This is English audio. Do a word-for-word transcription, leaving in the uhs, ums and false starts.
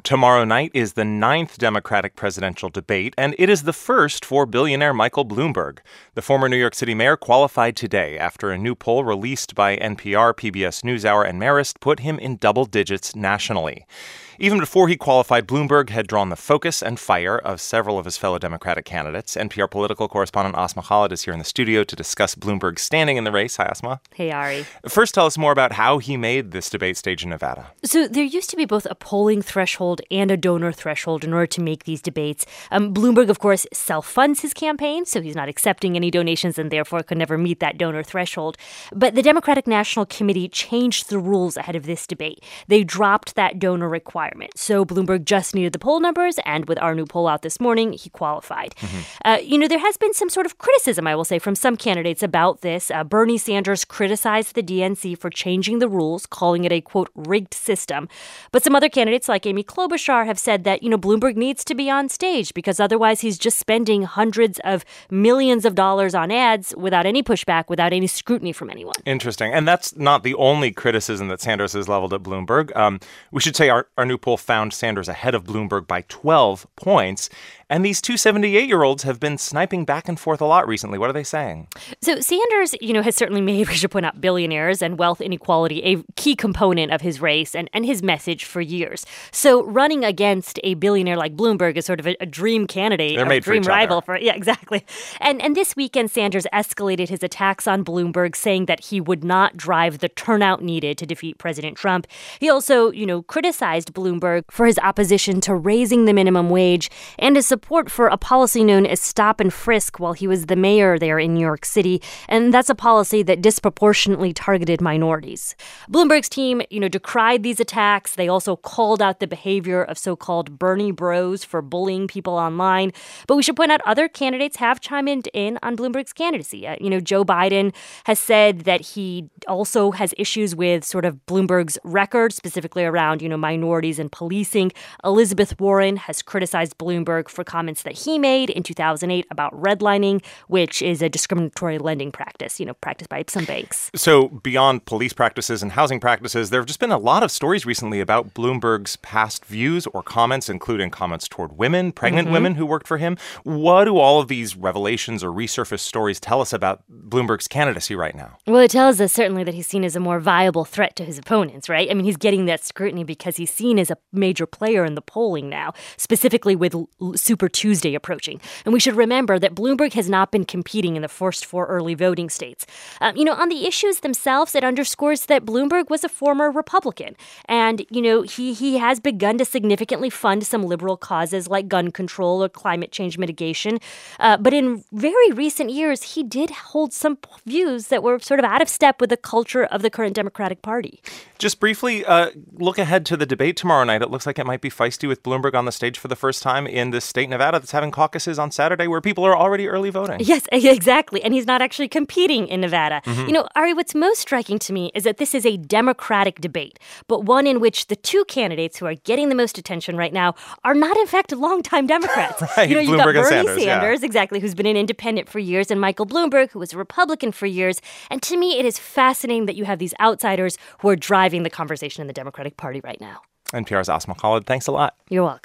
Tomorrow night is the ninth Democratic presidential debate, and it is the first for billionaire Michael Bloomberg. The former New York City mayor qualified today after a new poll released by N P R, P B S NewsHour, and Marist put him in double digits nationally. Even before he qualified, Bloomberg had drawn the focus and fire of several of his fellow Democratic candidates. N P R political correspondent Asma Khalid is here in the studio to discuss Bloomberg's standing in the race. Hi, Asma. Hey, Ari. First, tell us more about how he made this debate stage in Nevada. So there used to be both a polling threshold and a donor threshold in order to make these debates. Um, Bloomberg, of course, self-funds his campaign, so he's not accepting any donations and therefore could never meet that donor threshold. But the Democratic National Committee changed the rules ahead of this debate. They dropped that donor requirement. So Bloomberg just needed the poll numbers, and with our new poll out this morning, he qualified. Mm-hmm. Uh, you know, there has been some sort of criticism, I will say, from some candidates about this. Uh, Bernie Sanders criticized the D N C for changing the rules, calling it a, quote, rigged system. But some other candidates, like Amy Klobuchar, have said that, you know, Bloomberg needs to be on stage because otherwise he's just spending hundreds of millions of dollars on ads without any pushback, without any scrutiny from anyone. Interesting. And that's not the only criticism that Sanders has leveled at Bloomberg. Um, we should say our, our new poll found Sanders ahead of Bloomberg by twelve points. And these two seventy-eight-year-olds have been sniping back and forth a lot recently. What are they saying? So Sanders, you know, has certainly made, we should point out, billionaires and wealth inequality a key component of his race and, and his message for years. So running against a billionaire like Bloomberg is sort of a, a dream candidate, They're a made dream for each rival other. for yeah, exactly. And and this weekend, Sanders escalated his attacks on Bloomberg, saying that he would not drive the turnout needed to defeat President Trump. He also, you know, criticized Bloomberg for his opposition to raising the minimum wage and his support for a policy known as stop and frisk while he was the mayor there in New York City. And that's a policy that disproportionately targeted minorities. Bloomberg's team, you know, decried these attacks. They also called out the behavior of so-called Bernie bros for bullying people online. But we should point out other candidates have chimed in on Bloomberg's candidacy. Uh, you know, Joe Biden has said that he also has issues with sort of Bloomberg's record, specifically around, you know, minorities and policing. Elizabeth Warren has criticized Bloomberg for comments that he made in two thousand eight about redlining, which is a discriminatory lending practice, you know, practiced by some banks. So beyond police practices and housing practices, there have just been a lot of stories recently about Bloomberg's past views or comments, including comments toward women, pregnant mm-hmm. women who worked for him. What do all of these revelations or resurfaced stories tell us about Bloomberg's candidacy right now? Well, it tells us certainly that he's seen as a more viable threat to his opponents, right? I mean, he's getting that scrutiny because he's seen as a major player in the polling now, specifically with Super Tuesday approaching. And we should remember that Bloomberg has not been competing in the first four early voting states. Um, you know, on the issues themselves, it underscores that Bloomberg was a former Republican. And, you know, he, he has begun to significantly fund some liberal causes like gun control or climate change mitigation. Uh, but in very recent years, he did hold some views that were sort of out of step with the culture of the current Democratic Party. Just briefly, uh, look ahead to the debate tomorrow night. It looks like it might be feisty with Bloomberg on the stage for the first time in this state, Nevada, that's having caucuses on Saturday where people are already early voting. Yes, exactly. And he's not actually competing in Nevada. Mm-hmm. You know, Ari, what's most striking to me is that this is a Democratic debate, but one in which the two candidates who are getting the most attention right now are not, in fact, longtime Democrats. Right, you know, you've Bloomberg got Bernie and Sanders, Sanders yeah. exactly, who's been an independent for years, and Michael Bloomberg, who was a Republican for years. And to me, it is fascinating that you have these outsiders who are driving the conversation in the Democratic Party right now. N P R's Asma Khalid, thanks a lot. You're welcome.